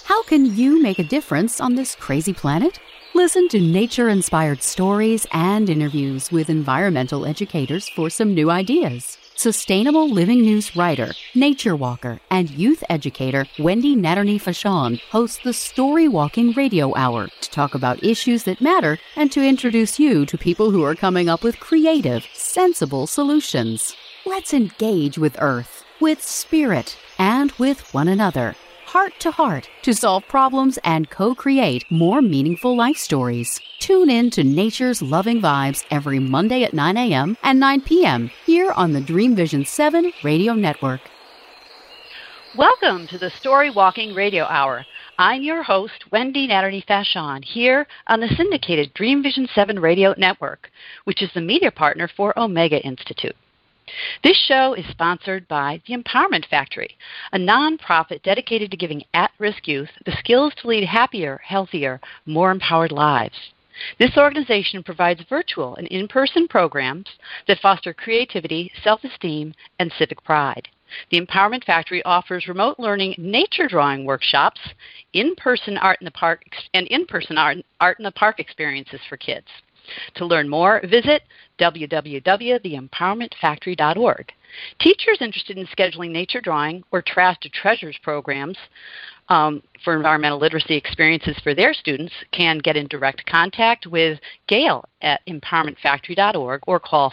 How can you make a difference on this crazy planet? Listen to nature-inspired stories and interviews with environmental educators for some new ideas. Sustainable Living News writer, nature walker, and youth educator Wendy Natterney-Fashon hosts the Story Walking Radio Hour to talk about issues that matter and to introduce you to people who are coming up with creative, sensible solutions. Let's engage with Earth, with Spirit, and with one another, heart to heart, to solve problems and co-create more meaningful life stories. Tune in to Nature's Loving Vibes every Monday at 9 a.m. and 9 p.m. here on the Dream Vision 7 Radio Network. Welcome to the Story Walking Radio Hour. I'm your host, Wendy Natterney-Fashon, here on the syndicated Dream Vision 7 Radio Network, which is the media partner for Omega Institute. This show is sponsored by The Empowerment Factory, a nonprofit dedicated to giving at-risk youth the skills to lead happier, healthier, more empowered lives. This organization provides virtual and in-person programs that foster creativity, self-esteem, and civic pride. The Empowerment Factory offers remote learning nature drawing workshops, in-person art in the park, and in-person art in the park experiences for kids. To learn more, visit www.theempowermentfactory.org. Teachers interested in scheduling nature drawing or Trash to Treasures programs for environmental literacy experiences for their students can get in direct contact with Gail at empowermentfactory.org or call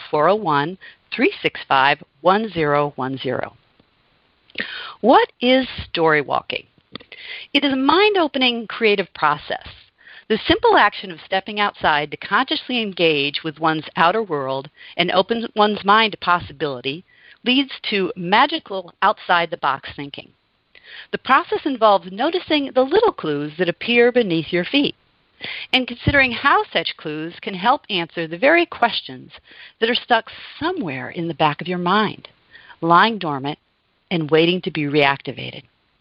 401-365-1010. What is story walking? It is a mind-opening creative process. The simple action of stepping outside to consciously engage with one's outer world and open one's mind to possibility leads to magical outside-the-box thinking. The process involves noticing the little clues that appear beneath your feet and considering how such clues can help answer the very questions that are stuck somewhere in the back of your mind, lying dormant and waiting to be reactivated.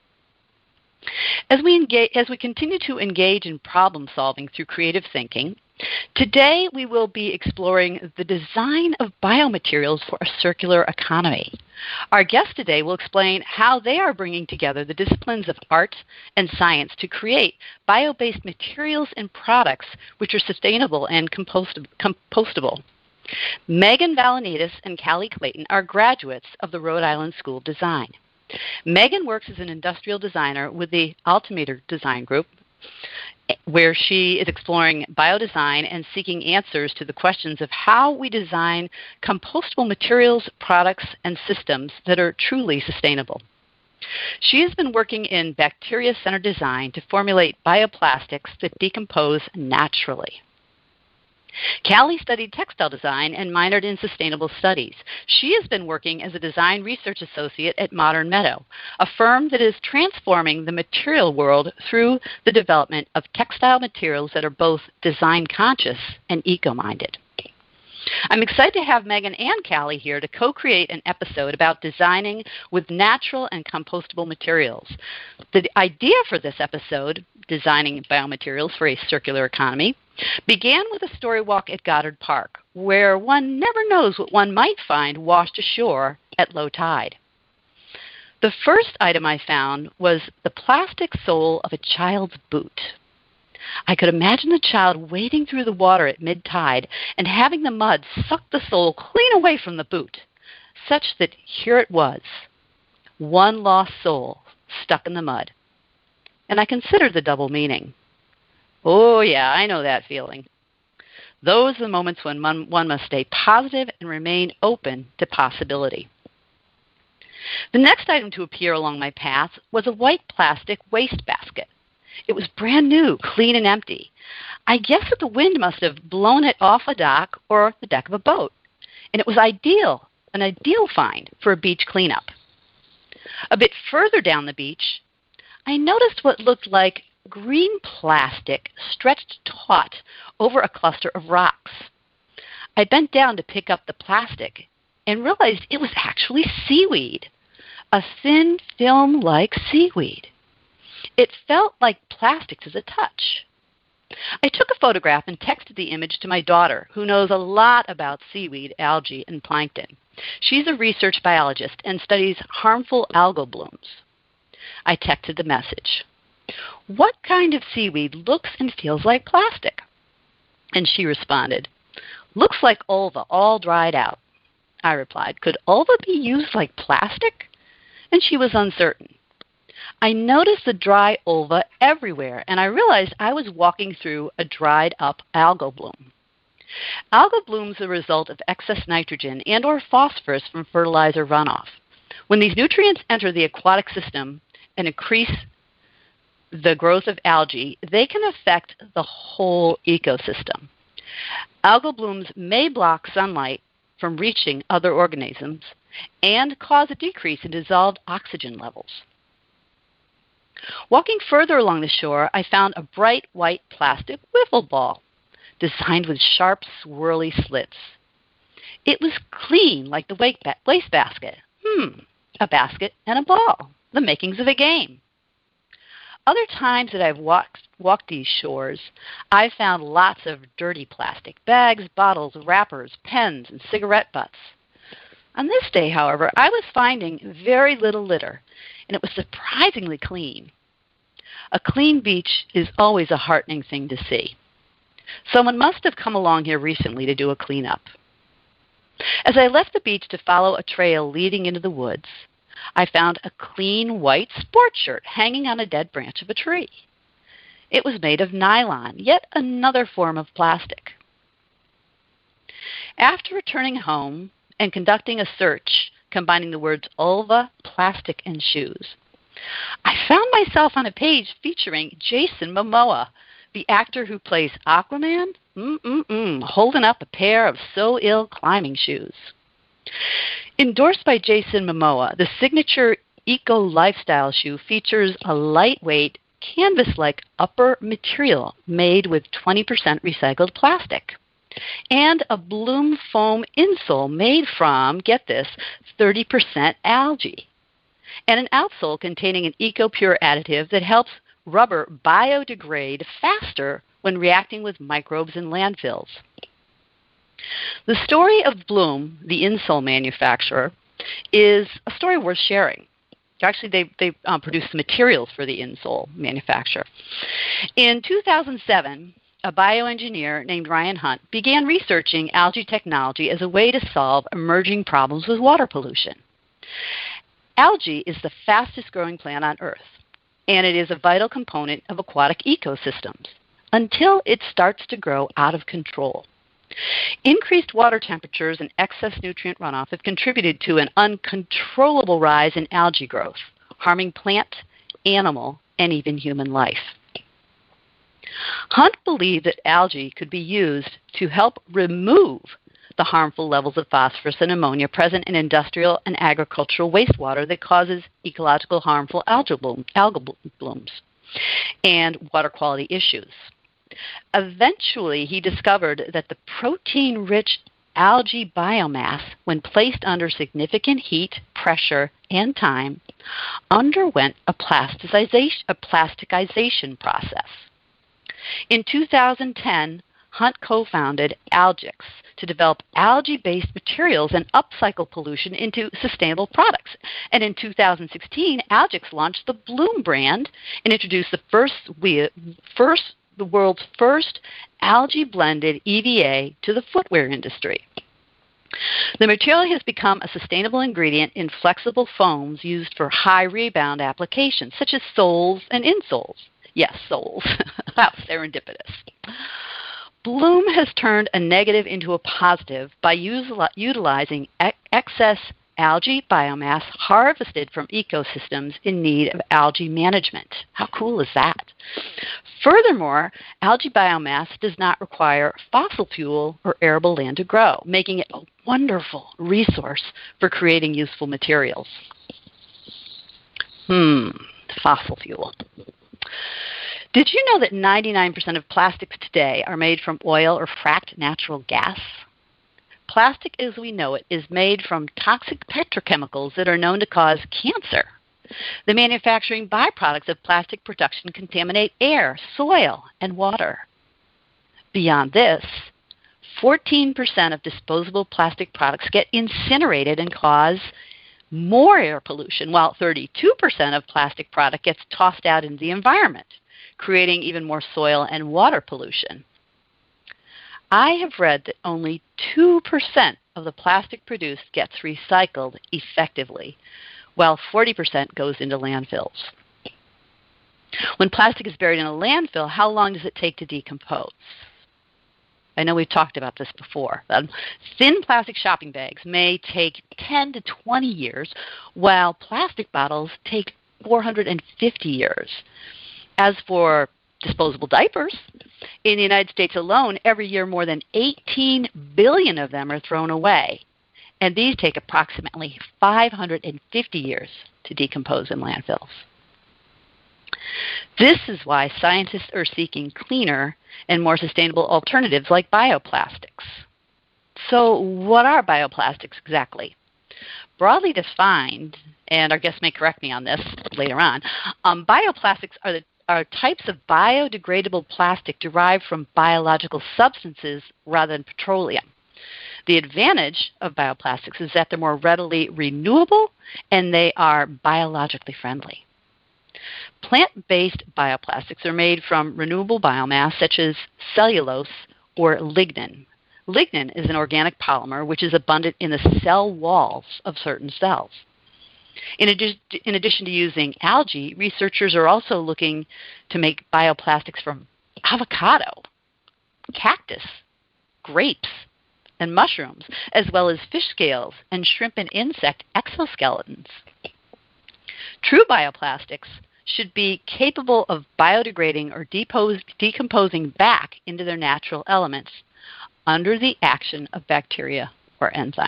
As we continue to engage in problem solving through creative thinking, today we will be exploring the design of biomaterials for a circular economy. Our guest today will explain how they are bringing together the disciplines of art and science to create bio-based materials and products which are sustainable and compostable. Megan Valenitas and Callie Clayton are graduates of the Rhode Island School of Design. Megan works as an industrial designer with the Altimeter Design Group, where she is exploring biodesign and seeking answers to the questions of how we design compostable materials, products, and systems that are truly sustainable. She has been working in bacteria-centered design to formulate bioplastics that decompose naturally. Callie studied textile design and minored in sustainable studies. She has been working as a design research associate at Modern Meadow, a firm that is transforming the material world through the development of textile materials that are both design conscious and eco-minded. I'm excited to have Megan and Callie here to co-create an episode about designing with natural and compostable materials. The idea for this episode, Designing Biomaterials for a Circular Economy, began with a story walk at Goddard Park, where one never knows what one might find washed ashore at low tide. The first item I found was the plastic sole of a child's boot. I could imagine the child wading through the water at mid-tide and having the mud suck the sole clean away from the boot, such that here it was, one lost sole stuck in the mud. And I considered the double meaning. Oh, yeah, I know that feeling. Those are the moments when one must stay positive and remain open to possibility. The next item to appear along my path was a white plastic waste basket. It was brand new, clean and empty. I guess that the wind must have blown it off a dock or the deck of a boat. And it was an ideal find for a beach cleanup. A bit further down the beach, I noticed what looked like green plastic stretched taut over a cluster of rocks. I bent down to pick up the plastic and realized it was actually seaweed, a thin film-like seaweed. It felt like plastic to the touch. I took a photograph and texted the image to my daughter, who knows a lot about seaweed, algae, and plankton. She's a research biologist and studies harmful algal blooms. I texted the message. "What kind of seaweed looks and feels like plastic?" And she responded, "Looks like ulva, all dried out." I replied, "Could ulva be used like plastic?" And she was uncertain. I noticed the dry ulva everywhere, and I realized I was walking through a dried-up algal bloom. Algal blooms are a result of excess nitrogen and or phosphorus from fertilizer runoff. When these nutrients enter the aquatic system and increase the growth of algae, they can affect the whole ecosystem. Algal blooms may block sunlight from reaching other organisms and cause a decrease in dissolved oxygen levels. Walking further along the shore, I found a bright white plastic wiffle ball designed with sharp, swirly slits. It was clean like the wastebasket. A basket and a ball, the makings of a game. Other times that I've walked these shores, I've found lots of dirty plastic bags, bottles, wrappers, pens, and cigarette butts. On this day, however, I was finding very little litter, and it was surprisingly clean. A clean beach is always a heartening thing to see. Someone must have come along here recently to do a cleanup. As I left the beach to follow a trail leading into the woods, I found a clean white sports shirt hanging on a dead branch of a tree. It was made of nylon, yet another form of plastic. After returning home and conducting a search combining the words ulva, plastic, and shoes, I found myself on a page featuring Jason Momoa, the actor who plays Aquaman, holding up a pair of So Ill climbing shoes. Endorsed by Jason Momoa, the signature Eco Lifestyle shoe features a lightweight, canvas-like upper material made with 20% recycled plastic, and a Bloom foam insole made from, get this, 30% algae, and an outsole containing an EcoPure additive that helps rubber biodegrade faster when reacting with microbes in landfills. The story of Bloom, the insole manufacturer, is a story worth sharing. Actually, they produce the materials for the insole manufacturer. In 2007, a bioengineer named Ryan Hunt began researching algae technology as a way to solve emerging problems with water pollution. Algae is the fastest growing plant on Earth, and it is a vital component of aquatic ecosystems until it starts to grow out of control. Increased water temperatures and excess nutrient runoff have contributed to an uncontrollable rise in algae growth, harming plant, animal, and even human life. Hunt believed that algae could be used to help remove the harmful levels of phosphorus and ammonia present in industrial and agricultural wastewater that causes ecological harmful algal blooms and water quality issues. Eventually, he discovered that the protein-rich algae biomass, when placed under significant heat, pressure, and time, underwent a plasticization process. In 2010, Hunt co-founded Algix to develop algae-based materials and upcycle pollution into sustainable products. And in 2016, Algix launched the Bloom brand and introduced the world's first algae-blended EVA to the footwear industry. The material has become a sustainable ingredient in flexible foams used for high rebound applications, such as soles and insoles. Yes, soles. How serendipitous. Bloom has turned a negative into a positive by utilizing excess algae biomass harvested from ecosystems in need of algae management. How cool is that? Furthermore, algae biomass does not require fossil fuel or arable land to grow, making it a wonderful resource for creating useful materials. Fossil fuel. Did you know that 99% of plastics today are made from oil or fracked natural gas? Plastic as we know it is made from toxic petrochemicals that are known to cause cancer. The manufacturing byproducts of plastic production contaminate air, soil, and water. Beyond this, 14% of disposable plastic products get incinerated and cause more air pollution, while 32% of plastic product gets tossed out into the environment, creating even more soil and water pollution. I have read that only 2% of the plastic produced gets recycled effectively, while 40% goes into landfills. When plastic is buried in a landfill, how long does it take to decompose? I know we've talked about this before. Thin plastic shopping bags may take 10 to 20 years, while plastic bottles take 450 years. As for disposable diapers, in the United States alone, every year more than 18 billion of them are thrown away, and these take approximately 550 years to decompose in landfills. This is why scientists are seeking cleaner and more sustainable alternatives like bioplastics. So what are bioplastics exactly? Broadly defined, and our guests may correct me on this later on, bioplastics are types of biodegradable plastic derived from biological substances rather than petroleum. The advantage of bioplastics is that they're more readily renewable and they are biologically friendly. Plant-based bioplastics are made from renewable biomass such as cellulose or lignin. Lignin is an organic polymer which is abundant in the cell walls of certain cells. In addition to using algae, researchers are also looking to make bioplastics from avocado, cactus, grapes, and mushrooms, as well as fish scales and shrimp and insect exoskeletons. True bioplastics should be capable of biodegrading or decomposing back into their natural elements under the action of bacteria or enzymes.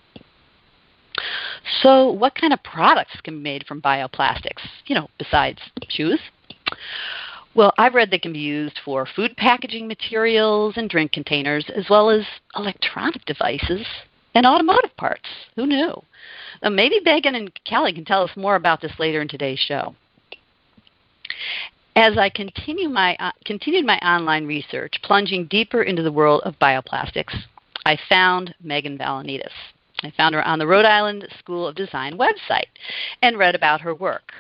So what kind of products can be made from bioplastics, besides shoes? Well, I've read they can be used for food packaging materials and drink containers, as well as electronic devices and automotive parts. Who knew? Maybe Megan and Kelly can tell us more about this later in today's show. As I continued my online research, plunging deeper into the world of bioplastics, I found Megan Valenitas. I found her on the Rhode Island School of Design website and read about her work.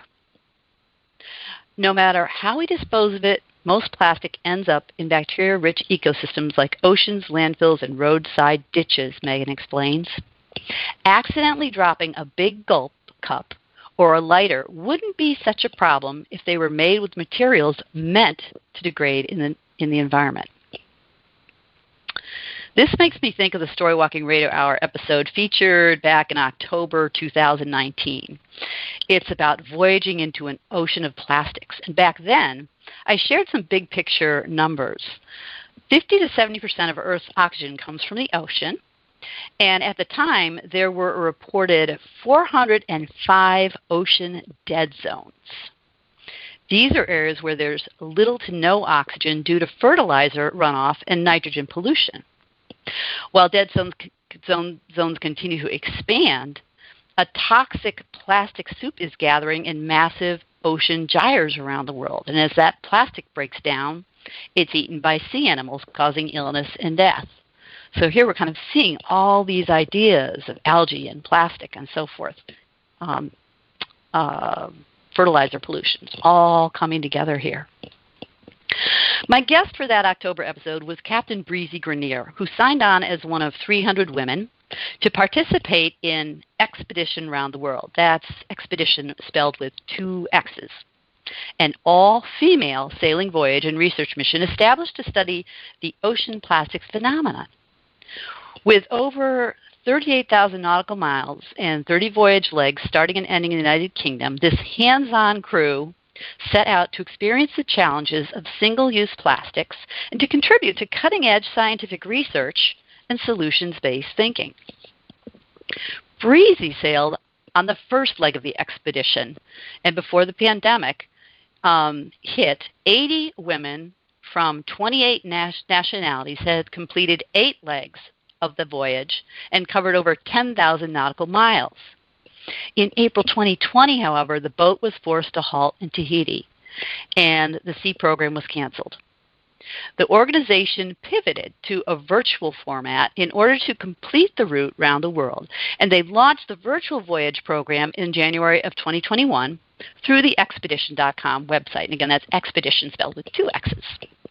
No matter how we dispose of it, most plastic ends up in bacteria-rich ecosystems like oceans, landfills, and roadside ditches, Megan explains. Accidentally dropping a big gulp cup or a lighter wouldn't be such a problem if they were made with materials meant to degrade in the environment. This makes me think of the Storywalking Radio Hour episode featured back in October 2019. It's about voyaging into an ocean of plastics. And back then, I shared some big picture numbers. 50 to 70% of Earth's oxygen comes from the ocean. And at the time, there were a reported 405 ocean dead zones. These are areas where there's little to no oxygen due to fertilizer runoff and nitrogen pollution. While dead zones continue to expand, a toxic plastic soup is gathering in massive ocean gyres around the world. And as that plastic breaks down, it's eaten by sea animals, causing illness and death. So here we're kind of seeing all these ideas of algae and plastic and so forth, fertilizer pollutions, all coming together here. My guest for that October episode was Captain Breezy Grenier, who signed on as one of 300 women to participate in Expedition Round the World. That's expedition spelled with 2 X's. An all-female sailing voyage and research mission established to study the ocean plastics phenomenon. With over 38,000 nautical miles and 30 voyage legs starting and ending in the United Kingdom, this hands-on crew set out to experience the challenges of single-use plastics and to contribute to cutting-edge scientific research and solutions-based thinking. Breezy sailed on the first leg of the expedition, and before the pandemic hit, 80 women from 28 nationalities had completed 8 legs of the voyage and covered over 10,000 nautical miles. In April 2020, however, the boat was forced to halt in Tahiti, and the sea program was canceled. The organization pivoted to a virtual format in order to complete the route around the world, and they launched the Virtual Voyage program in January of 2021 through the Expedition.com website. And again, that's Expedition spelled with 2 X's.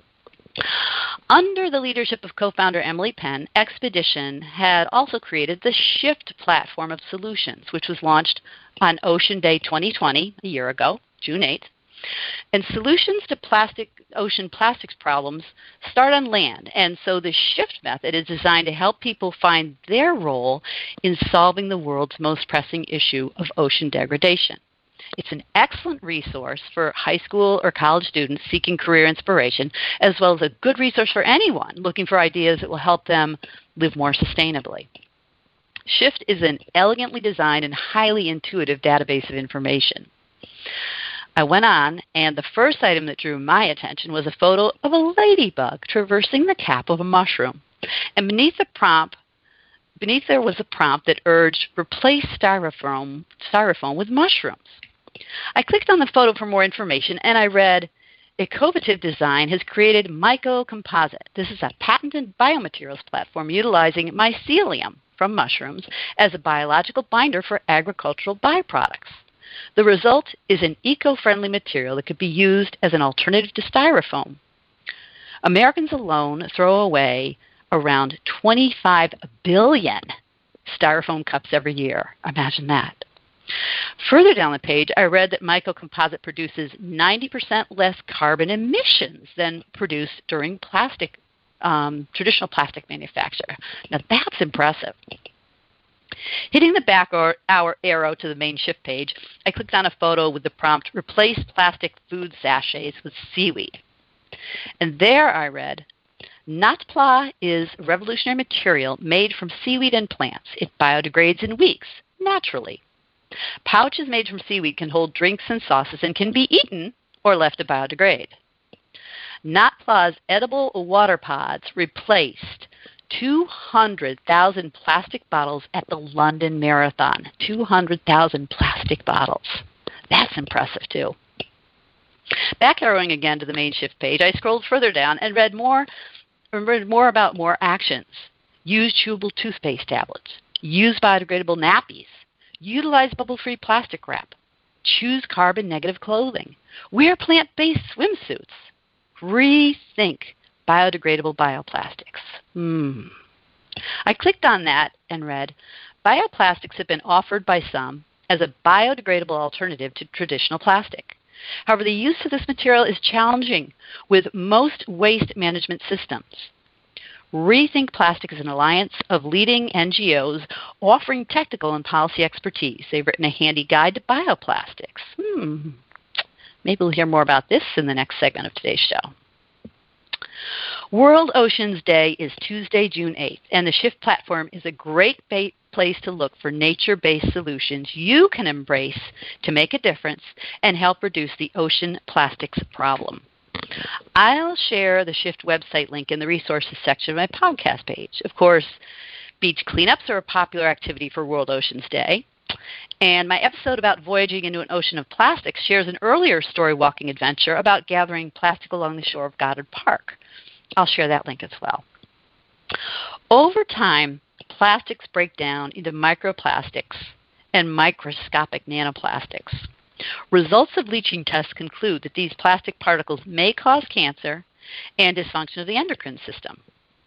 Under the leadership of co-founder Emily Penn, Expedition had also created the Shift platform of solutions, which was launched on Ocean Day 2020, a year ago, June 8th. And solutions to ocean plastics problems start on land. And so the Shift method is designed to help people find their role in solving the world's most pressing issue of ocean degradation. It's an excellent resource for high school or college students seeking career inspiration, as well as a good resource for anyone looking for ideas that will help them live more sustainably. Shift is an elegantly designed and highly intuitive database of information. I went on, and the first item that drew my attention was a photo of a ladybug traversing the cap of a mushroom. And beneath there was a prompt that urged, replace styrofoam with mushrooms. I clicked on the photo for more information, and I read, Ecovative Design has created MycoComposite. This is a patented biomaterials platform utilizing mycelium from mushrooms as a biological binder for agricultural byproducts. The result is an eco-friendly material that could be used as an alternative to styrofoam. Americans alone throw away around 25 billion styrofoam cups every year. Imagine that. Further down the page, I read that MycoComposite produces 90% less carbon emissions than produced during traditional plastic manufacture. Now that's impressive. Hitting the back arrow to the main Shift page, I clicked on a photo with the prompt, replace plastic food sachets with seaweed. And there I read, Natpla is a revolutionary material made from seaweed and plants. It biodegrades in weeks, naturally. Pouches made from seaweed can hold drinks and sauces and can be eaten or left to biodegrade. Natpla's edible water pods replaced 200,000 plastic bottles at the London Marathon. 200,000 plastic bottles. That's impressive, too. Back arrowing again to the main Shift page, I scrolled further down and read more about more actions. Use chewable toothpaste tablets. Use biodegradable nappies. Utilize bubble-free plastic wrap. Choose carbon-negative clothing. Wear plant-based swimsuits. Rethink biodegradable bioplastics. I clicked on that and read, bioplastics have been offered by some as a biodegradable alternative to traditional plastic. However, the use of this material is challenging with most waste management systems. Rethink Plastic is an alliance of leading NGOs offering technical and policy expertise. They've written a handy guide to bioplastics. Maybe we'll hear more about this in the next segment of today's show. World Oceans Day is Tuesday, June 8th, and the Shift platform is a great place to look for nature-based solutions you can embrace to make a difference and help reduce the ocean plastics problem. I'll share the Shift website link in the resources section of my podcast page. Of course, beach cleanups are a popular activity for World Oceans Day. And my episode about voyaging into an ocean of plastics shares an earlier story walking adventure about gathering plastic along the shore of Goddard Park. I'll share that link as well. Over time, plastics break down into microplastics and microscopic nanoplastics. Results of leaching tests conclude that these plastic particles may cause cancer and dysfunction of the endocrine system.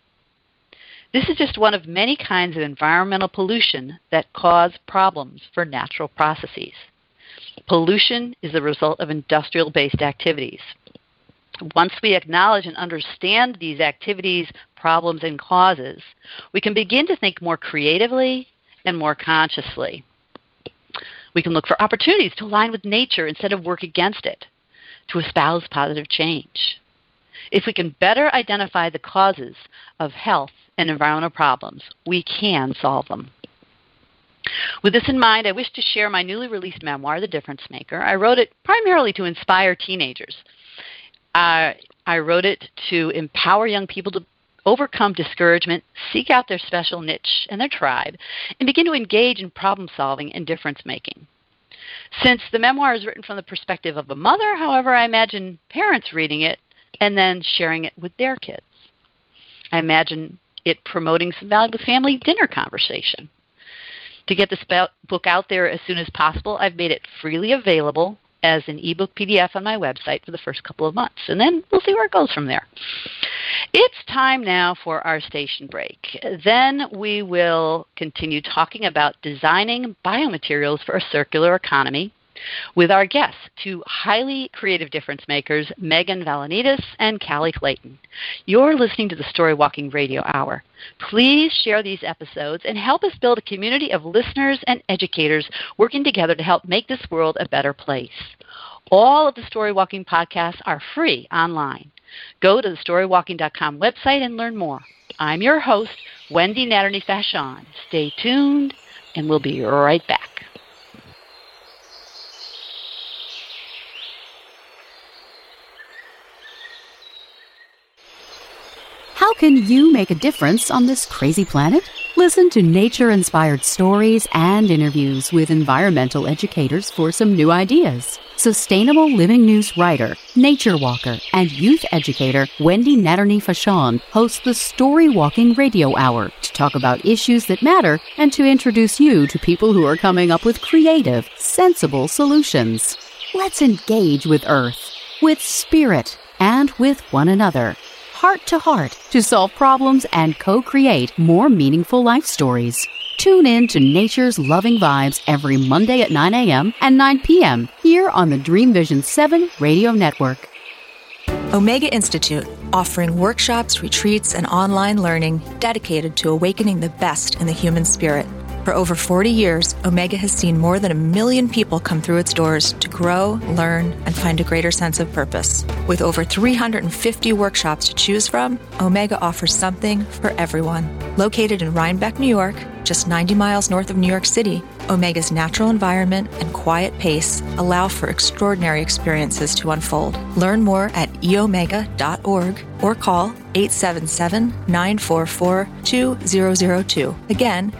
This is just one of many kinds of environmental pollution that cause problems for natural processes. Pollution is the result of industrial-based activities. Once we acknowledge and understand these activities, problems, and causes, we can begin to think more creatively and more consciously. We can look for opportunities to align with nature instead of work against it, to espouse positive change. If we can better identify the causes of health and environmental problems, we can solve them. With this in mind, I wish to share my newly released memoir, The Difference Maker. I wrote it primarily to inspire teenagers. I wrote it to empower young people to overcome discouragement, seek out their special niche and their tribe, and begin to engage in problem solving and difference making. Since the memoir is written from the perspective of a mother, however, I imagine parents reading it and then sharing it with their kids. I imagine it promoting some valuable family dinner conversation. To get this book out there as soon as possible, I've made it freely available as an ebook PDF on my website for the first couple of months, and then we'll see where it goes from there. It's time now for our station break. Then we will continue talking about designing biomaterials for a circular economy with our guests, two highly creative difference makers, Megan Valenitas and Callie Clayton. You're listening to the Story Walking Radio Hour. Please share these episodes and help us build a community of listeners and educators working together to help make this world a better place. All of the Story Walking podcasts are free online. Go to the storywalking.com website and learn more. I'm your host, Wendy Natterney-Fashon. Stay tuned, and we'll be right back. How can you make a difference on this crazy planet? Listen to nature-inspired stories and interviews with environmental educators for some new ideas. Sustainable Living News writer, nature walker, and youth educator Wendy Natterney-Fashon hosts the Story Walking Radio Hour to talk about issues that matter and to introduce you to people who are coming up with creative, sensible solutions. Let's engage with Earth, with Spirit, and with one another, heart to heart, to solve problems and co-create more meaningful life stories. Tune in to Nature's Loving Vibes every Monday at 9 a.m. and 9 p.m. here on the Dream Vision 7 Radio Network. Omega Institute, offering workshops, retreats, and online learning dedicated to awakening the best in the human spirit. For over 40 years, Omega has seen more than 1 million people come through its doors to grow, learn, and find a greater sense of purpose. With over 350 workshops to choose from, Omega offers something for everyone. Located in Rhinebeck, New York, just 90 miles north of New York City, Omega's natural environment and quiet pace allow for extraordinary experiences to unfold. Learn more at eomega.org or call 877-944-2002. Again,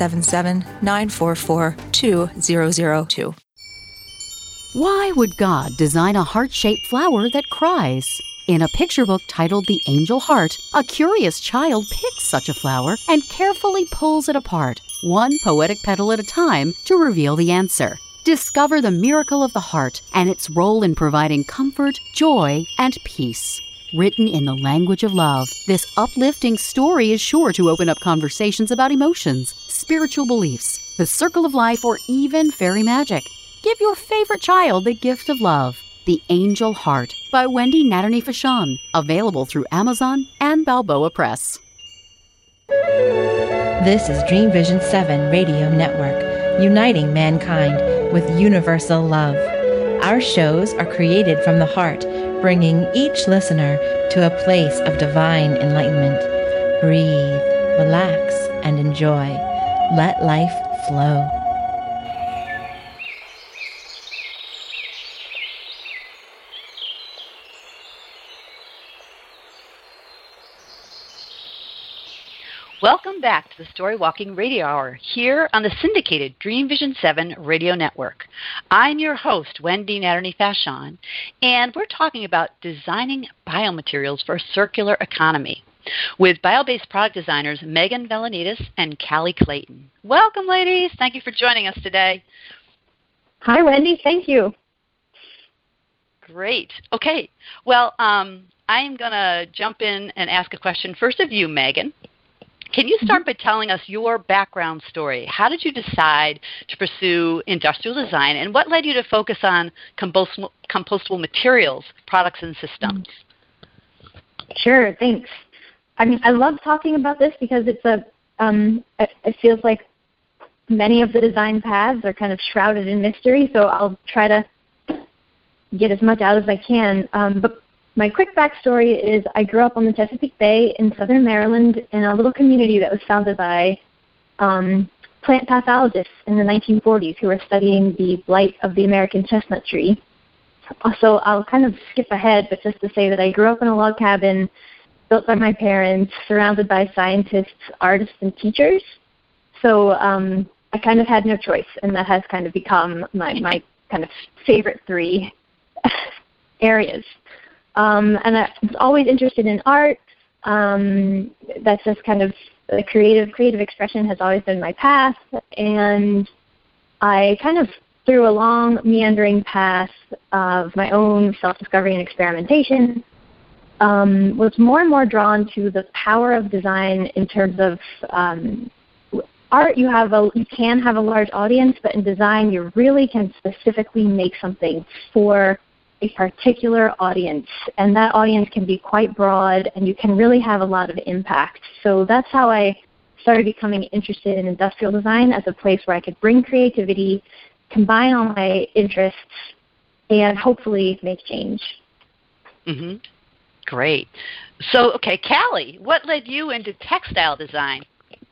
877-944-2002. Why would God design a heart-shaped flower that cries? In a picture book titled The Angel Heart, a curious child picks such a flower and carefully pulls it apart, one poetic petal at a time, to reveal the answer. Discover the miracle of the heart and its role in providing comfort, joy, and peace. Written in the language of love, this uplifting story is sure to open up conversations about emotions, spiritual beliefs, the circle of life, or even fairy magic. Give your favorite child the gift of love. The Angel Heart by Wendy Natterney-Fashon, available through Amazon and Balboa Press. This is Dream Vision 7 Radio Network, uniting mankind with universal love. Our shows are created from the heart, bringing each listener to a place of divine enlightenment. Breathe, relax, and enjoy. Let life flow. Welcome back to the Story Walking Radio Hour here on the syndicated Dream Vision 7 Radio Network. I'm your host, Wendy Natterney-Fashon, and we're talking about designing biomaterials for a circular economy with bio-based product designers Megan Valenitas and Callie Clayton. Welcome, ladies. Thank you for joining us today. Hi, Wendy. Thank you. Great. Okay. Well, I'm going to jump in and ask a question first of you, Megan. Can you start by telling us your background story? How did you decide to pursue industrial design, and what led you to focus on compostable materials, products, and systems? Sure, thanks. I mean, I love talking about this because it's it feels like many of the design paths are kind of shrouded in mystery, so I'll try to get as much out as I can. But my quick backstory is I grew up on the Chesapeake Bay in southern Maryland in a little community that was founded by plant pathologists in the 1940s who were studying the blight of the American chestnut tree. So I'll kind of skip ahead, but just to say that I grew up in a log cabin built by my parents, surrounded by scientists, artists, and teachers. So I kind of had no choice, and that has kind of become my kind of favorite three areas. And I was always interested in art. That's just kind of the creative expression has always been my path. And I kind of, through a long, meandering path of my own self-discovery and experimentation, was more and more drawn to the power of design in terms of art. You can have a large audience, but in design, you really can specifically make something for a particular audience, and that audience can be quite broad, and you can really have a lot of impact. So that's how I started becoming interested in industrial design as a place where I could bring creativity, combine all my interests, and hopefully make change. Mm-hmm. Great. So, okay, Callie, what led you into textile design?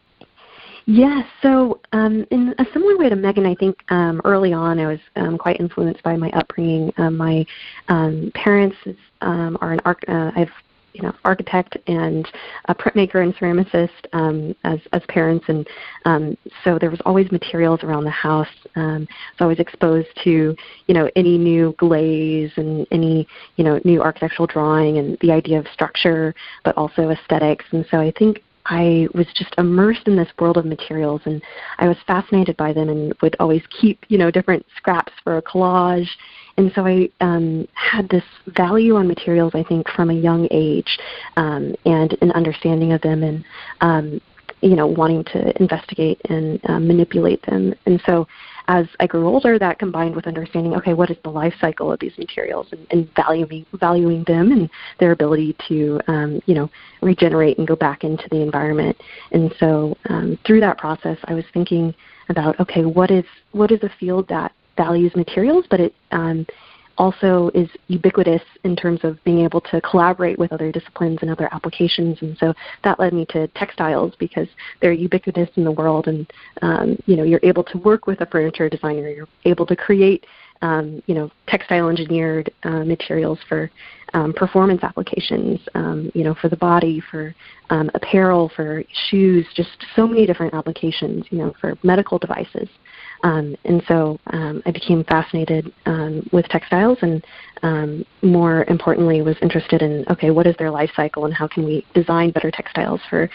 Yes, so in a similar way to Megan, I think early on I was quite influenced by my upbringing. My parents are I have architect and a printmaker and ceramicist as parents, and so there was always materials around the house. So I was exposed to any new glaze and any new architectural drawing and the idea of structure, but also aesthetics. And so I think I was just immersed in this world of materials, and I was fascinated by them and would always keep, different scraps for a collage. And so I had this value on materials, I think, from a young age, and an understanding of them, and wanting to investigate and manipulate them. And so as I grew older, that combined with understanding, okay, what is the life cycle of these materials, and valuing them and their ability to, regenerate and go back into the environment. And so through that process, I was thinking about, okay, what is a field that values materials, but it also is ubiquitous in terms of being able to collaborate with other disciplines and other applications. And so that led me to textiles, because they're ubiquitous in the world, and you're able to work with a furniture designer, you're able to create textile engineered materials for performance applications, for the body, for apparel, for shoes, just so many different applications, for medical devices. And so I became fascinated with textiles, and more importantly was interested in, okay, what is their life cycle and how can we design better textiles for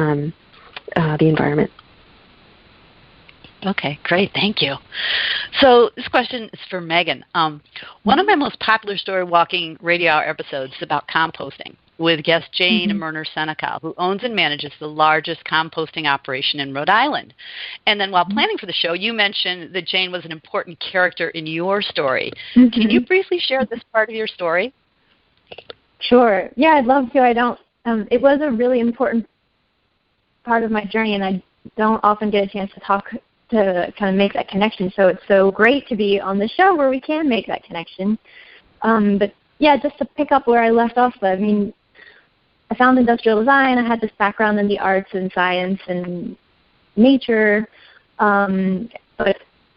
the environment. Okay, great. Thank you. So this question is for Megan. One of my most popular Story Walking Radio Hour episodes is about composting, with guest Jane Murner Senecal, who owns and manages the largest composting operation in Rhode Island. And then while planning for the show, you mentioned that Jane was an important character in your story. Can you briefly share this part of your story? Sure. Yeah, I'd love to. It was a really important part of my journey, and I don't often get a chance to talk to kind of make that connection. So it's so great to be on the show where we can make that connection. But yeah, just to pick up where I left off, I found industrial design. I had this background in the arts and science and nature. But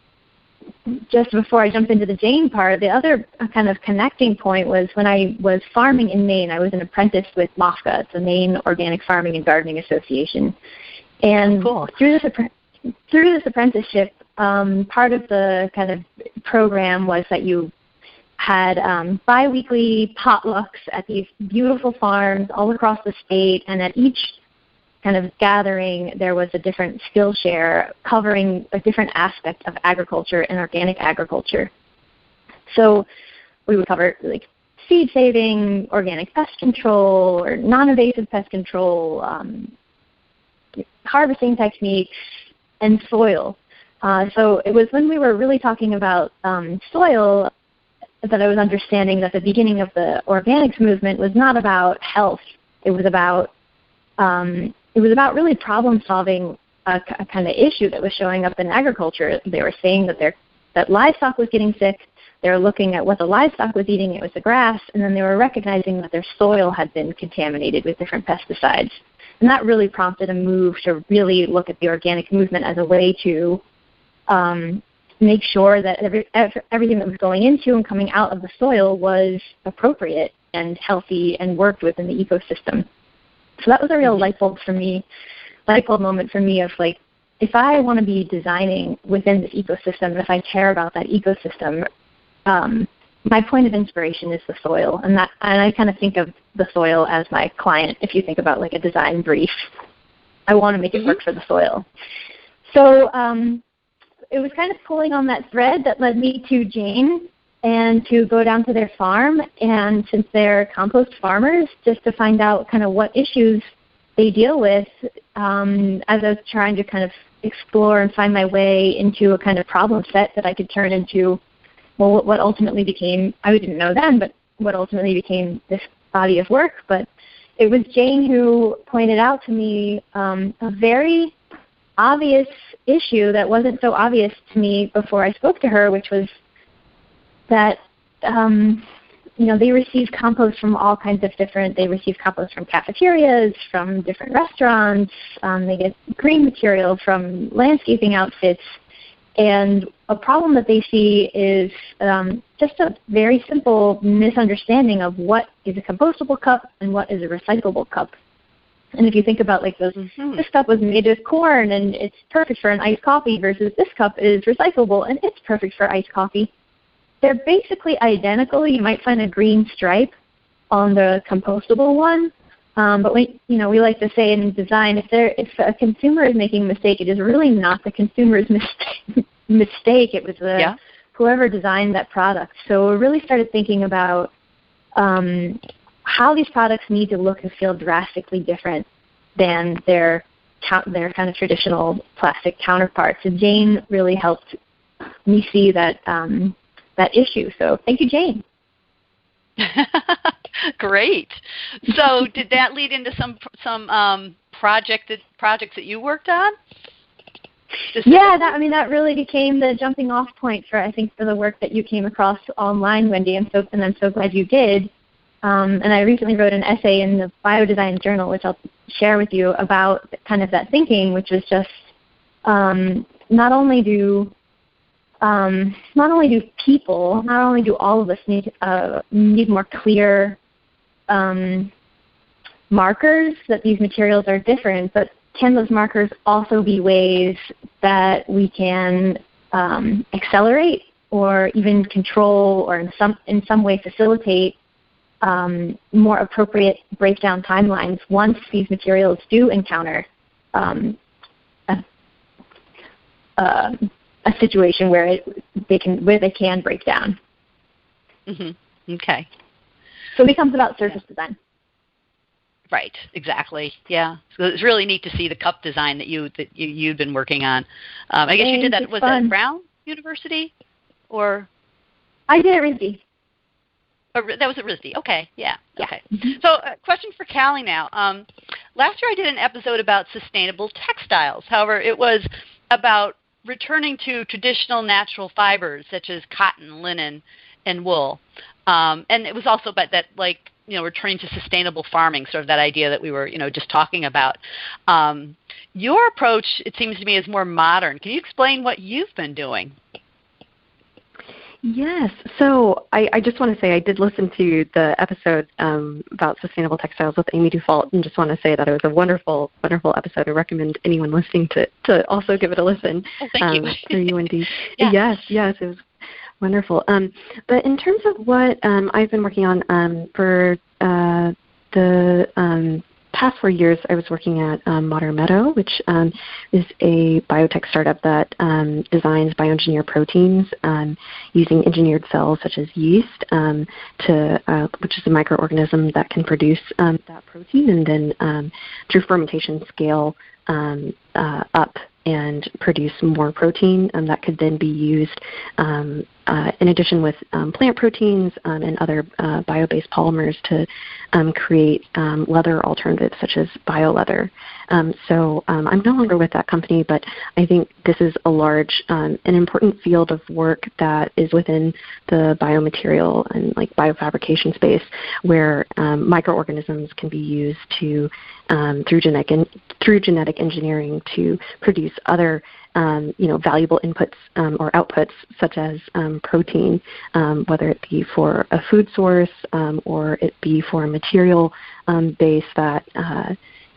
just before I jumped into the Jane part, the other kind of connecting point was when I was farming in Maine. I was an apprentice with MOFGA. It's the Maine Organic Farming and Gardening Association. And cool. Through this apprenticeship, part of the kind of program was that you had biweekly potlucks at these beautiful farms all across the state, and at each kind of gathering there was a different skill share covering a different aspect of agriculture and organic agriculture. So we would cover like seed saving, organic pest control, or non-invasive pest control, harvesting techniques, and soil. So it was when we were really talking about soil that I was understanding that the beginning of the organics movement was not about health. It was about really problem solving a kind of issue that was showing up in agriculture. They were saying that livestock was getting sick. They were looking at what the livestock was eating. It was the grass, and then they were recognizing that their soil had been contaminated with different pesticides. And that really prompted a move to really look at the organic movement as a way to make sure that everything that was going into and coming out of the soil was appropriate and healthy and worked within the ecosystem. So that was a real light bulb moment for me of like, if I want to be designing within this ecosystem, if I care about that ecosystem, my point of inspiration is the soil, and I kind of think of the soil as my client. If you think about like a design brief, I want to make it work for the soil. So it was kind of pulling on that thread that led me to Jane and to go down to their farm, and since they're compost farmers, just to find out kind of what issues they deal with as I was trying to kind of explore and find my way into a kind of problem set that I could turn into, well, what ultimately became, I didn't know then, but what ultimately became this body of work. But it was Jane who pointed out to me a very obvious issue that wasn't so obvious to me before I spoke to her, which was that they receive compost from all kinds of they receive compost from cafeterias, from different restaurants, they get green material from landscaping outfits, and a problem that they see is just a very simple misunderstanding of what is a compostable cup and what is a recyclable cup. And if you think about like those, this cup was made with corn and it's perfect for an iced coffee versus this cup is recyclable and it's perfect for iced coffee. They're basically identical. You might find a green stripe on the compostable one, but we like to say in design, if a consumer is making a mistake, it is really not the consumer's mistake. It was whoever designed that product. So we really started thinking about how these products need to look and feel drastically different than their kind of traditional plastic counterparts. And Jane really helped me see that issue. So thank you, Jane. Great. So did that lead into some projects that you worked on? Yeah, that really became the jumping off point for the work that you came across online, Wendy. And I'm so glad you did. And I recently wrote an essay in the Biodesign Journal, which I'll share with you, about kind of that thinking, which was just not only do people, not only do all of us need more clear markers that these materials are different, but can those markers also be ways that we can accelerate or even control or in some way facilitate more appropriate breakdown timelines once these materials do encounter a situation where they can break down. Okay. So it becomes about surface design. Right. Exactly. Yeah. So it's really neat to see the cup design that you've been working on. I guess you did that. Was that Brown University, or? I did it at RISD. Oh, that was at RISD. Okay. Yeah. Okay. So a question for Callie now. Last year I did an episode about sustainable textiles. However, it was about returning to traditional natural fibers such as cotton, linen, and wool. And it was also about that, returning to sustainable farming, sort of that idea that we were, just talking about. Your approach, it seems to me, is more modern. Can you explain what you've been doing? Yes. So I just want to say I did listen to the episode about sustainable textiles with Amy Dufault, and just want to say that it was a wonderful, wonderful episode. I recommend anyone listening to also give it a listen. Oh, thank you. For you, Wendy. Yes, it was wonderful. But in terms of what I've been working on for the past 4 years, I was working at Modern Meadow, which is a biotech startup that designs bioengineered proteins using engineered cells such as yeast, which is a microorganism that can produce that protein, and then through fermentation scale up and produce more protein that could then be used in addition with plant proteins and other bio-based polymers to create leather alternatives such as bioleather. So I'm no longer with that company, but I think this is a large and important field of work that is within the biomaterial and biofabrication space, where microorganisms can be used to through genetic engineering to produce other valuable inputs or outputs such as protein, whether it be for a food source or it be for a material base that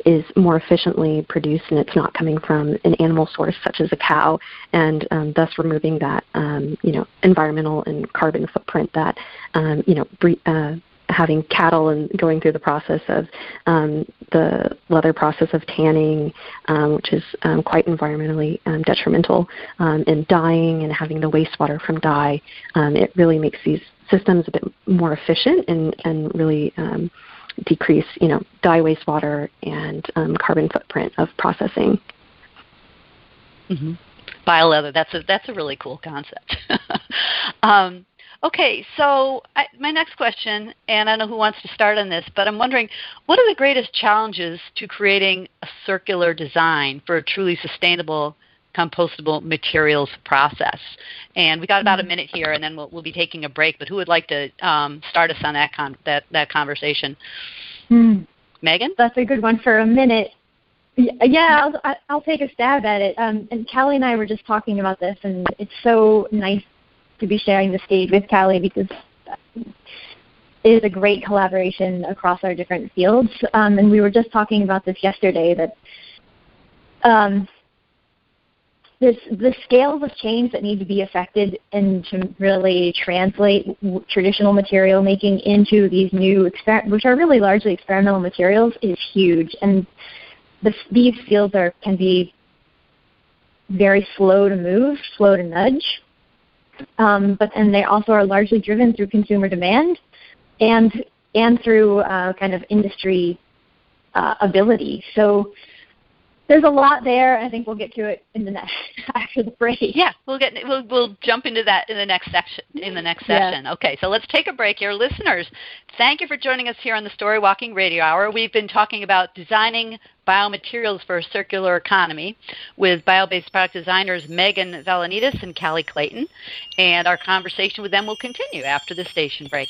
is more efficiently produced, and it's not coming from an animal source such as a cow, and thus removing that environmental and carbon footprint that having cattle and going through the process of the leather process of tanning, which is quite environmentally detrimental, and dyeing and having the wastewater from dye. It really makes these systems a bit more efficient and really decrease, dye wastewater and carbon footprint of processing. Mm-hmm. Bioleather, that's a really cool concept. Okay, so my next question, and I don't know who wants to start on this, but I'm wondering, what are the greatest challenges to creating a circular design for a truly sustainable, compostable materials process? And we got about a minute here, and then we'll be taking a break, but who would like to start us on that conversation? Megan? That's a good one for a minute. Yeah, I'll take a stab at it. And Callie and I were just talking about this, and it's so nice to be sharing the stage with Callie because it is a great collaboration across our different fields. And we were just talking about this yesterday, that the scales of change that need to be affected and to really translate traditional material making into these new, which are really largely experimental materials, is huge. And these fields can be very slow to move, slow to nudge. And they also are largely driven through consumer demand and through kind of industry ability. So there's a lot there. I think we'll get to it after the break. Yeah, we'll jump into that in the next section. Yeah. Okay, so let's take a break here, listeners. Thank you for joining us here on the Story Walking Radio Hour. We've been talking about designing biomaterials for a circular economy with bio-based product designers Megan Valenitas and Callie Clayton, and our conversation with them will continue after the station break.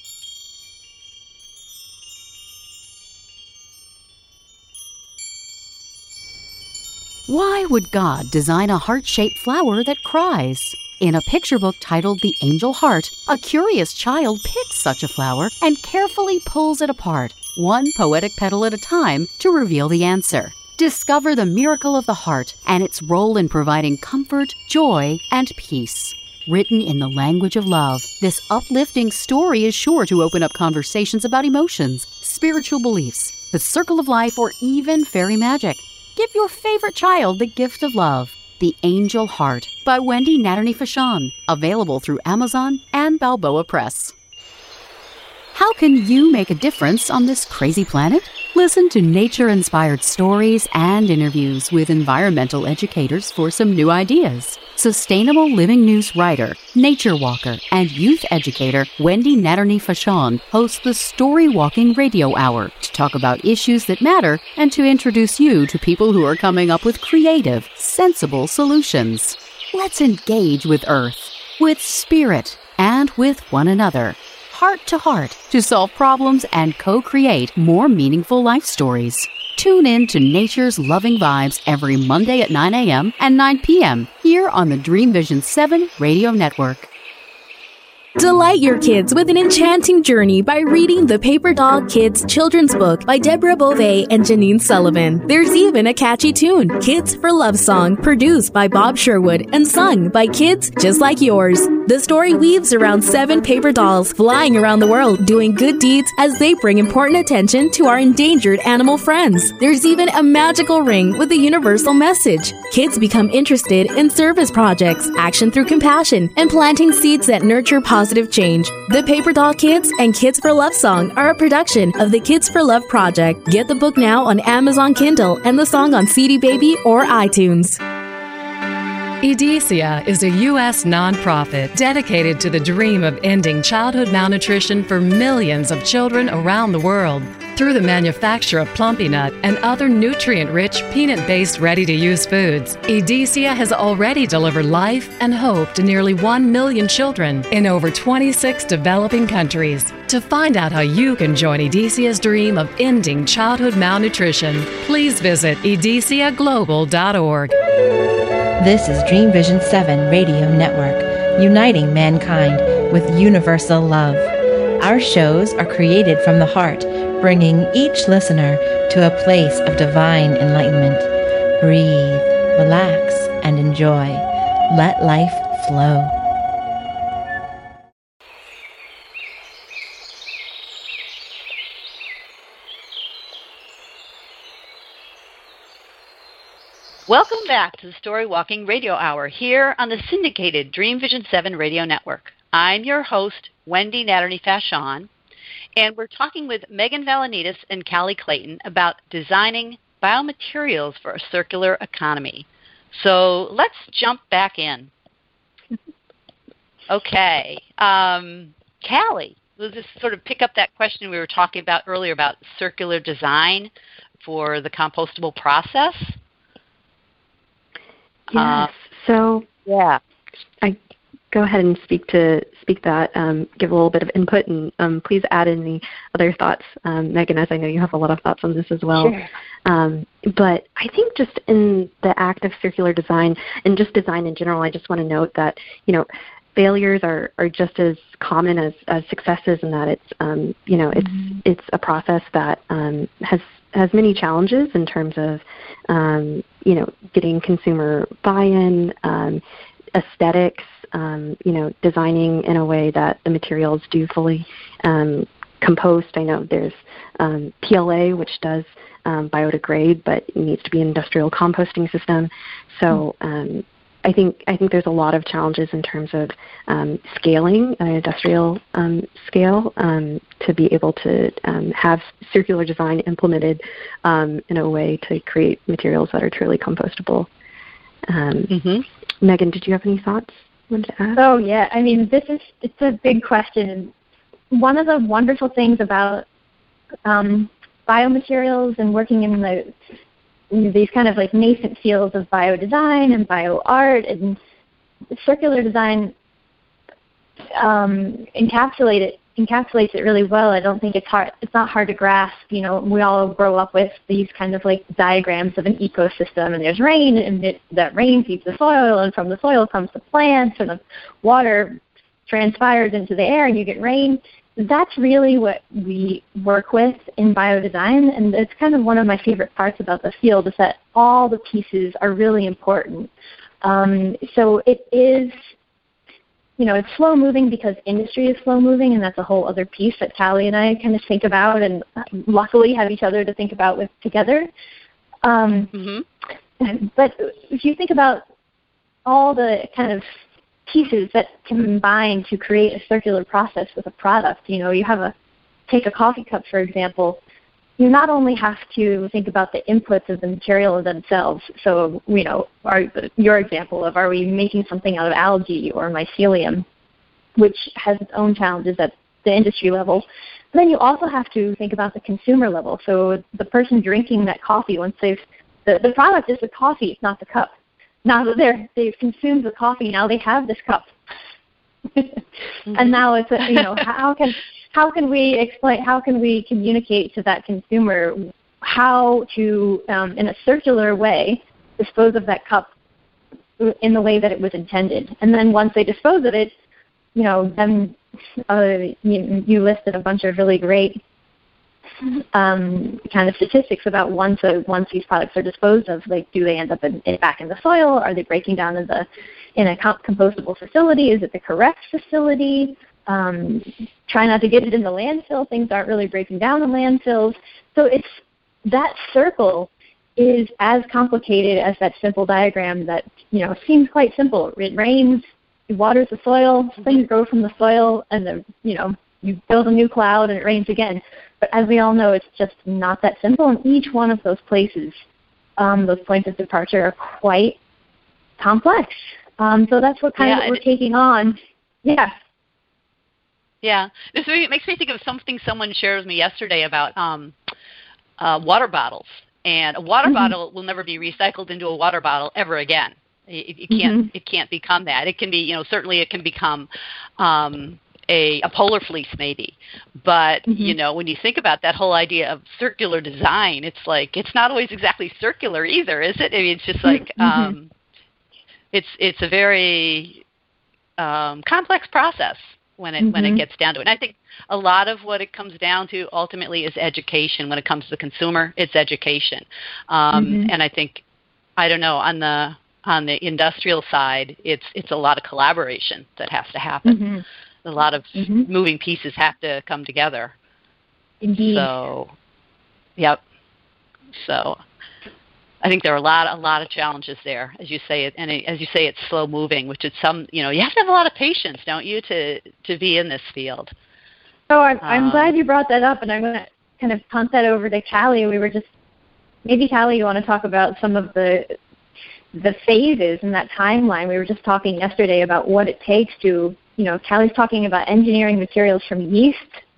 Why would God design a heart-shaped flower that cries? In a picture book titled The Angel Heart, a curious child picks such a flower and carefully pulls it apart, one poetic petal at a time, to reveal the answer. Discover the miracle of the heart and its role in providing comfort, joy, and peace. Written in the language of love, this uplifting story is sure to open up conversations about emotions, spiritual beliefs, the circle of life, or even fairy magic. Give your favorite child the gift of love. The Angel Heart by Wendy Natterney-Fauchon, available through Amazon and Balboa Press. How can you make a difference on this crazy planet? Listen to nature-inspired stories and interviews with environmental educators for some new ideas. Sustainable Living News writer, nature walker, and youth educator Wendy Natterney-Fauchon hosts the Story Walking Radio Hour to talk about issues that matter and to introduce you to people who are coming up with creative, sensible solutions. Let's engage with Earth, with Spirit, and with one another, heart to heart, to solve problems and co-create more meaningful life stories. Tune in to Nature's Loving Vibes every Monday at 9 a.m. and 9 p.m. here on the Dream Vision 7 Radio Network. Delight your kids with an enchanting journey by reading the Paper Doll Kids children's book by Deborah Beauvais and Janine Sullivan. There's even a catchy tune, Kids for Love Song, produced by Bob Sherwood and sung by kids just like yours. The story weaves around 7 paper dolls flying around the world doing good deeds as they bring important attention to our endangered animal friends. There's even a magical ring with a universal message. Kids become interested in service projects, action through compassion, and planting seeds that nurture positive change. The Paper Doll Kids and Kids for Love Song are a production of the Kids for Love Project. Get the book now on Amazon Kindle and the song on CD Baby or iTunes. EDECIA is a U.S. nonprofit dedicated to the dream of ending childhood malnutrition for millions of children around the world. Through the manufacture of Plumpy Nut and other nutrient-rich, peanut-based ready-to-use foods, EDECIA has already delivered life and hope to nearly 1 million children in over 26 developing countries. To find out how you can join EDECIA's dream of ending childhood malnutrition, please visit edeciaglobal.org. This is Dream Vision 7 Radio Network, uniting mankind with universal love. Our shows are created from the heart, bringing each listener to a place of divine enlightenment. Breathe, relax, and enjoy. Let life flow. Welcome back to the Story Walking Radio Hour here on the syndicated Dream Vision 7 radio network. I'm your host, Wendy Natterney-Fashawn, and we're talking with Megan Valenitas and Callie Clayton about designing biomaterials for a circular economy. So let's jump back in. Okay. Callie, we'll just sort of pick up that question we were talking about earlier about circular design for the compostable process. Yes. Yeah. I go ahead and speak that, give a little bit of input, and please add in the other thoughts, Megan, as I know you have a lot of thoughts on this as well. Sure. But I think just in the act of circular design and just design in general, I just want to note that, failures are just as common as successes, in that it's, it's a process that has many challenges in terms of, getting consumer buy-in, aesthetics, designing in a way that the materials do fully compost. I know there's PLA, which does biodegrade, but it needs to be an industrial composting system. So I think there's a lot of challenges in terms of scaling an industrial scale to be able to have circular design implemented in a way to create materials that are truly compostable. Megan, did you have any thoughts you wanted to add? Oh yeah, I mean it's a big question. One of the wonderful things about biomaterials and working in these kind of like nascent fields of biodesign and bioart and circular design encapsulates it really well. I don't think it's not hard to grasp. We all grow up with these kind of like diagrams of an ecosystem, and there's rain, and that rain feeds the soil, and from the soil comes the plants, and the water transpires into the air, and you get rain. That's really what we work with in biodesign, and it's kind of one of my favorite parts about the field is that all the pieces are really important. So it is, it's slow moving because industry is slow moving, and that's a whole other piece that Callie and I kind of think about, and luckily have each other to think about with together. But if you think about all the kind of pieces that combine to create a circular process with a product. Take a coffee cup, for example. You not only have to think about the inputs of the material themselves. So, your example of, are we making something out of algae or mycelium, which has its own challenges at the industry level. But then you also have to think about the consumer level. So the person drinking that coffee, once the product is the coffee, it's not the cup. Now that they've consumed the coffee, now they have this cup, and now it's how can we explain? How can we communicate to that consumer how to, in a circular way, dispose of that cup in the way that it was intended? And then once they dispose of it, then you listed a bunch of really great kind of statistics about once these products are disposed of, like, do they end up back in the soil? Are they breaking down in a compostable facility? Is it the correct facility? Try not to get it in the landfill. Things aren't really breaking down in landfills. So it's that circle is as complicated as that simple diagram that seems quite simple. It rains, it waters the soil, things grow from the soil, and you build a new cloud and it rains again. But as we all know, it's just not that simple, and each one of those places, those points of departure, are quite complex. So that's what kind of what we're taking on. Yeah. Yeah. This makes me think of something someone shared with me yesterday about water bottles. And a water bottle will never be recycled into a water bottle ever again. It can't become that. It can be, certainly it can become a polar fleece maybe. But, when you think about that whole idea of circular design, it's like, it's not always exactly circular either, is it? I mean, it's just like, it's a very complex process. when it gets down to it. And I think a lot of what it comes down to ultimately is education. When it comes to the consumer, it's education. And I think, I don't know, on the industrial side, it's a lot of collaboration that has to happen. A lot of moving pieces have to come together. Indeed. So, yep. So I think there are a lot of challenges there, as you say it, and as you say, it's slow moving, which is you have to have a lot of patience, don't you, to be in this field. So I'm glad you brought that up, and I'm going to kind of punt that over to Callie. Maybe Callie, you want to talk about some of the phases in that timeline. We were just talking yesterday about what it takes to, Callie's talking about engineering materials from yeast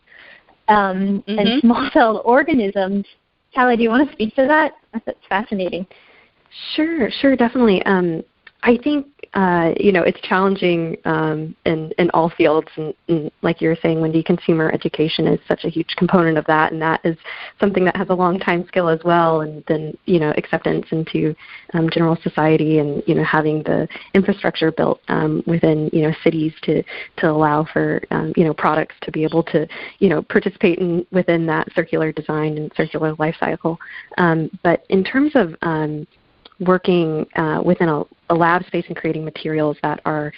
and small cell organisms. Callie, do you want to speak to that? That's fascinating. Sure, definitely. I think, it's challenging in all fields. And like you were saying, Wendy, consumer education is such a huge component of that. And that is something that has a long time skill as well. And then, acceptance into general society and, having the infrastructure built within, cities to allow for, products to be able to, participate within that circular design and circular life cycle. But in terms of working within a lab space and creating materials that are,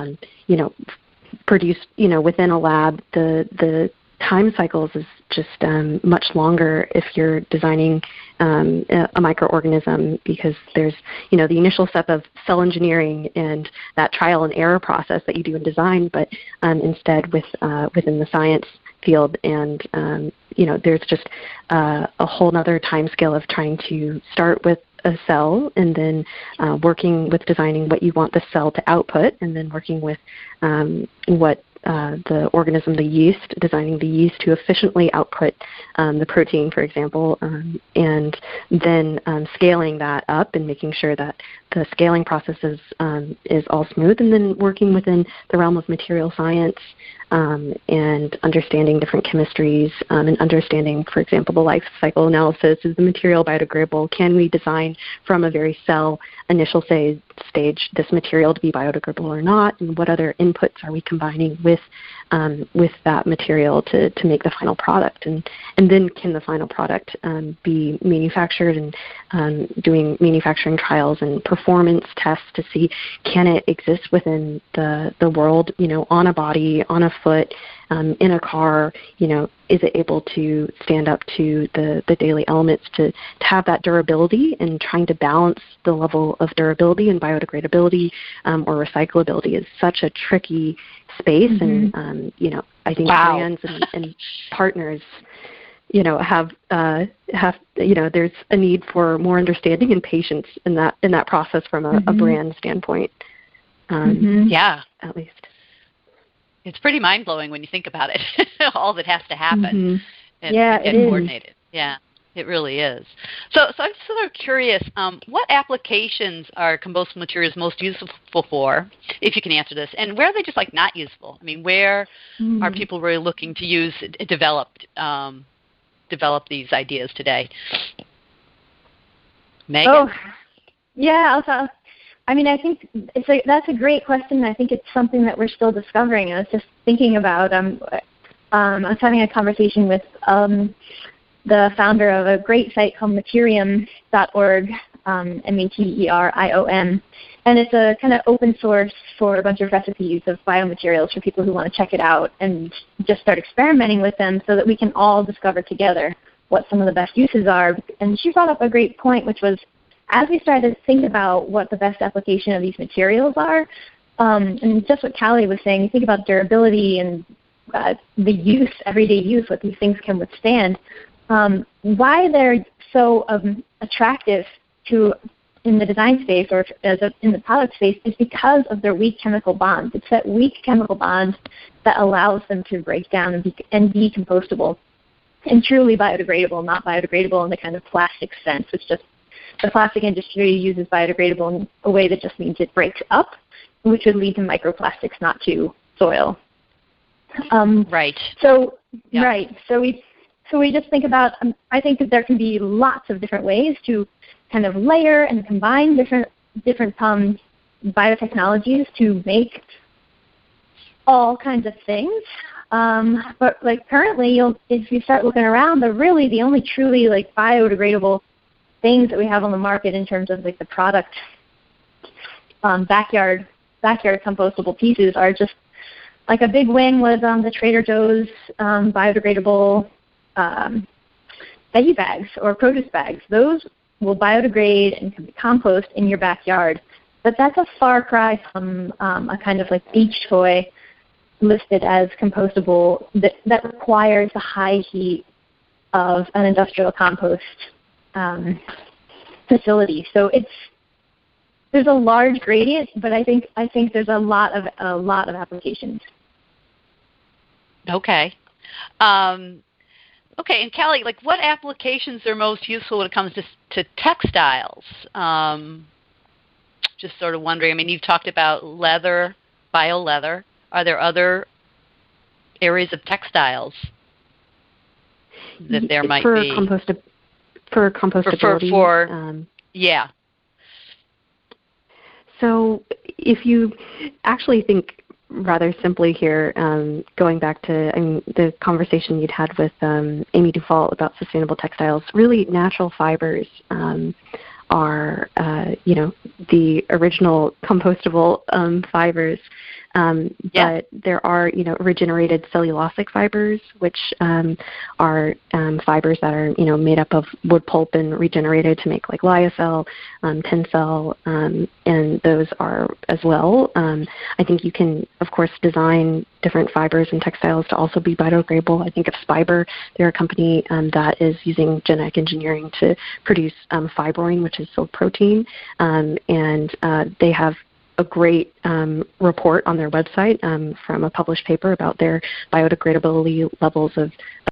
produced, within a lab, the time cycles is just much longer if you're designing a microorganism, because there's, the initial step of cell engineering and that trial and error process that you do in design, but instead within the science field, and there's just a whole other time scale of trying to start with a cell and then working with designing what you want the cell to output, and then working with what the organism, the yeast, designing the yeast to efficiently output the protein, for example, and then scaling that up and making sure that the scaling process is all smooth, and then working within the realm of material science and understanding different chemistries and understanding, for example, the life cycle analysis. Is the material biodegradable? Can we design from a very cell initial stage this material to be biodegradable or not? And what other inputs are we combining with that material to make the final product? And then can the final product be manufactured, and doing manufacturing trials and performance tests to see, can it exist within the world, on a body, on a foot, in a car, is it able to stand up to the daily elements to have that durability, and trying to balance the level of durability and biodegradability or recyclability is such a tricky space. And, I think brands and partners, have there's a need for more understanding and patience in that process from a brand standpoint. At least. It's pretty mind-blowing when you think about it, all that has to happen and get coordinated. Yeah, it really is. So I'm sort of curious, what applications are compostable materials most useful for, if you can answer this, and where are they just not useful? I mean, where are people really looking to develop these ideas today? Megan? Oh, yeah, I think that's a great question. I think it's something that we're still discovering. I was just thinking about, I was having a conversation with the founder of a great site called Materium.org, Materiiom, and it's a kind of open source for a bunch of recipes of biomaterials for people who want to check it out and just start experimenting with them, so that we can all discover together what some of the best uses are. And she brought up a great point, which was, as we started to think about what the best application of these materials are, and just what Callie was saying, you think about durability and the use, everyday use, what these things can withstand, why they're so attractive in the design space or in the product space is because of their weak chemical bonds. It's that weak chemical bond that allows them to break down and be compostable and truly biodegradable, not biodegradable in the kind of plastic sense, which just the plastic industry uses biodegradable in a way that just means it breaks up, which would lead to microplastics, not to soil. Right. So we just think about, I think that there can be lots of different ways to kind of layer and combine different biotechnologies to make all kinds of things. But like currently, if you start looking around, the only truly like biodegradable things that we have on the market in terms of like the product backyard compostable pieces are just like a big win was the Trader Joe's biodegradable veggie bags or produce bags. Those will biodegrade and can be compost in your backyard. But that's a far cry from a kind of like beach toy listed as compostable that requires the high heat of an industrial compost facility. So there's a large gradient, but I think there's a lot of applications. Okay. Okay, and Callie, like what applications are most useful when it comes to textiles? Just sort of wondering. I mean, you've talked about leather, bio-leather. Are there other areas of textiles that there might be? For compostability? Yeah. So if you actually think rather simply here, going back to the conversation you'd had with Amy Dufault about sustainable textiles, really natural fibers are, the original compostable fibers. But there are, regenerated cellulosic fibers, which are fibers that are, made up of wood pulp and regenerated to make like lyocell, tencel, and those are as well. I think you can, of course, design different fibers and textiles to also be biodegradable. I think of Spiber. They're a company that is using genetic engineering to produce fibroin, which is silk protein, and they have a great report on their website from a published paper about their biodegradability levels of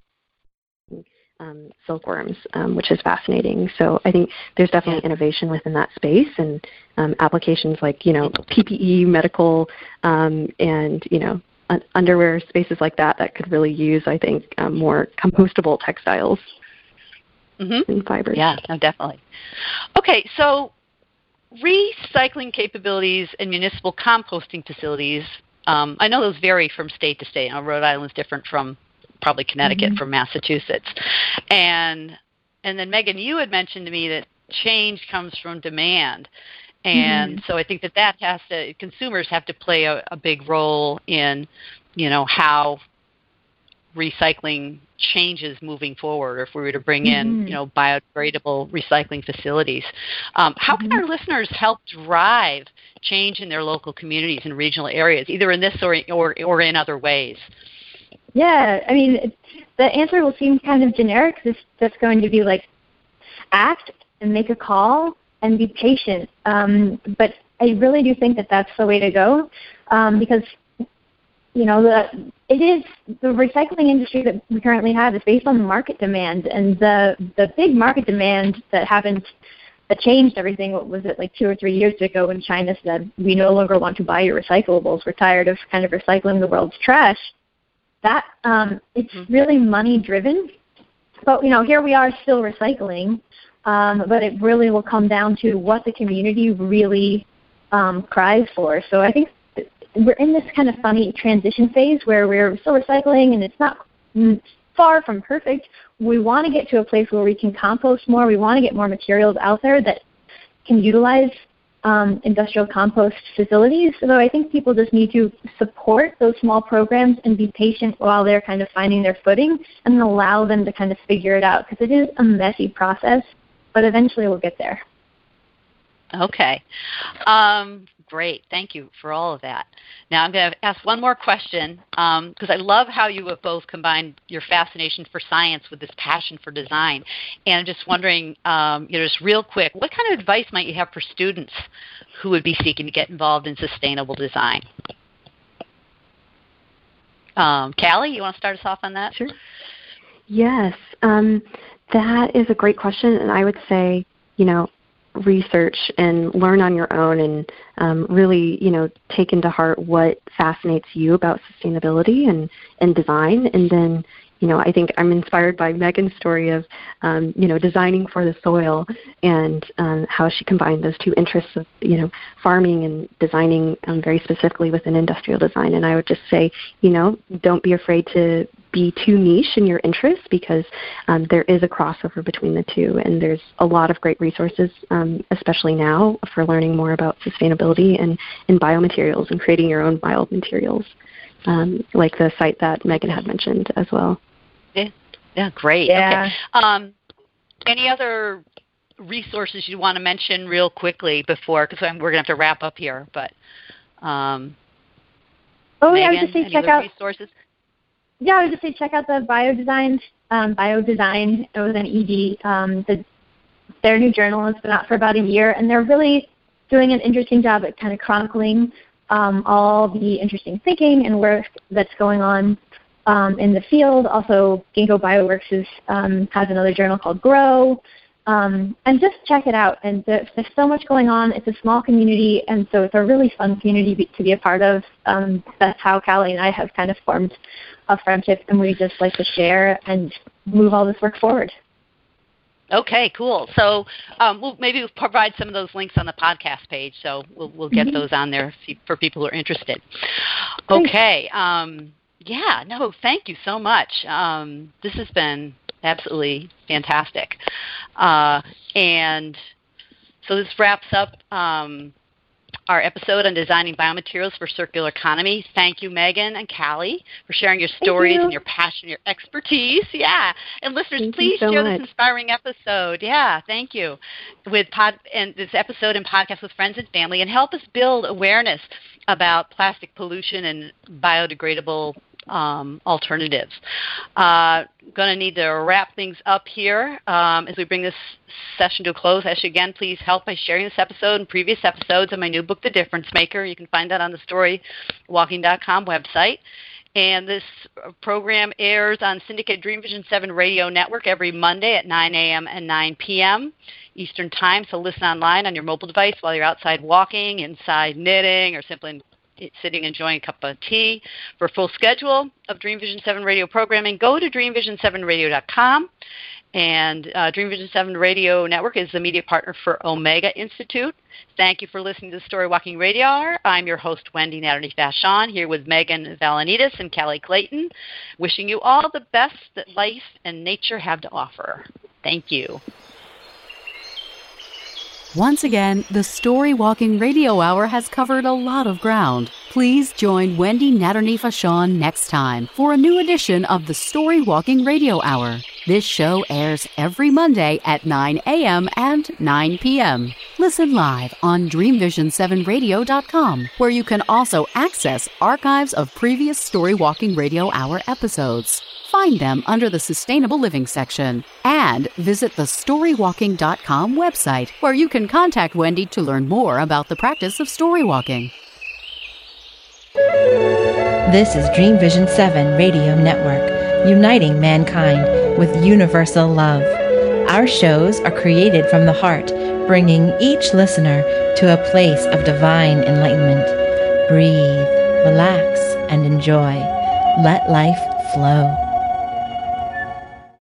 silkworms, which is fascinating. So I think there's definitely innovation within that space and applications like, PPE, medical, and, underwear spaces like that could really use, I think, more compostable textiles and fibers. Yeah, no, definitely. Okay, so recycling capabilities and municipal composting facilities, I know those vary from state to state. Rhode Island's different from probably Connecticut from Massachusetts. And then, Megan, you had mentioned to me that change comes from demand. And so I think that consumers have to play a big role in, how recycling changes moving forward, or if we were to bring in, biodegradable recycling facilities. How can our listeners help drive change in their local communities and regional areas, either in this or in other ways? Yeah, I mean, the answer will seem kind of generic. That's going to be like act and make a call and be patient. But I really do think that that's the way to go because it is the recycling industry that we currently have is based on market demand, and the big market demand that changed everything. What was it, like 2 or 3 years ago when China said we no longer want to buy your recyclables, we're tired of kind of recycling the world's trash. That it's really money driven, but here we are still recycling, but it really will come down to what the community really cries for. So I think we're in this kind of funny transition phase where we're still recycling and it's not far from perfect. We want to get to a place where we can compost more. We want to get more materials out there that can utilize industrial compost facilities. So I think people just need to support those small programs and be patient while they're kind of finding their footing and allow them to kind of figure it out, because it is a messy process, but eventually we'll get there. Okay. Great. Thank you for all of that. Now I'm going to ask one more question because I love how you have both combined your fascination for science with this passion for design. And I'm just wondering, just real quick, what kind of advice might you have for students who would be seeking to get involved in sustainable design? Callie, you want to start us off on that? Sure. Yes. That is a great question. And I would say, research and learn on your own and really, take into heart what fascinates you about sustainability and design, and then, I think I'm inspired by Megan's story of, designing for the soil and how she combined those two interests of, farming and designing very specifically within industrial design. And I would just say, don't be afraid to be too niche in your interests, because there is a crossover between the two. And there's a lot of great resources, especially now, for learning more about sustainability and biomaterials and creating your own biomaterials, like the site that Megan had mentioned as well. Yeah, great. Yeah. Okay. Any other resources you want to mention real quickly before, because we're going to have to wrap up here, but Megan, I would just say check out resources. Yeah, I would just say check out the Biodesign with an ED. Their new journal has been out for about a year, and they're really doing an interesting job at kind of chronicling all the interesting thinking and work that's going on in the field. Also, Ginkgo Bioworks has another journal called Grow. And just check it out. And there's so much going on. It's a small community, and so it's a really fun community to be a part of. That's how Callie and I have kind of formed a friendship, and we just like to share and move all this work forward. Okay, cool. So we'll provide some of those links on the podcast page, so we'll get those on there for people who are interested. Okay. Thank you so much. This has been absolutely fantastic. And so this wraps up our episode on designing biomaterials for circular economy. Thank you, Megan and Callie, for sharing your stories and your passion, your expertise. Yeah. And listeners, please share this inspiring episode. Yeah, thank you. And this episode and podcast with friends and family, and help us build awareness about plastic pollution and biodegradable alternatives. Going to need to wrap things up here as we bring this session to a close. Ashley, again, please help by sharing this episode and previous episodes of my new book, The Difference Maker. You can find that on the storywalking.com website. And this program airs on Syndicate Dream Vision 7 Radio Network every Monday at 9 a.m. and 9 p.m. Eastern Time. So listen online on your mobile device while you're outside walking, inside knitting, or simply sitting enjoying a cup of tea. For a full schedule of Dream Vision 7 radio programming, go to dreamvision7radio.com. And Dream Vision 7 Radio Network is the media partner for Omega Institute. Thank you for listening to the Story Walking Radio Hour. I'm your host, Wendy Natalie-Vachon, here with Megan Valenitas and Callie Clayton, wishing you all the best that life and nature have to offer. Thank you. Once again, the Story Walking Radio Hour has covered a lot of ground. Please join Wendy Natalie-Vachon next time for a new edition of the Story Walking Radio Hour. This show airs every Monday at 9 a.m. and 9 p.m. Listen live on DreamVision7Radio.com, where you can also access archives of previous Story Walking Radio Hour episodes. Find them under the Sustainable Living section. And visit the storywalking.com website, where you can contact Wendy to learn more about the practice of story walking. This is Dream Vision 7 Radio Network, uniting mankind with universal love. Our shows are created from the heart, bringing each listener to a place of divine enlightenment. Breathe, relax, and enjoy. Let life flow.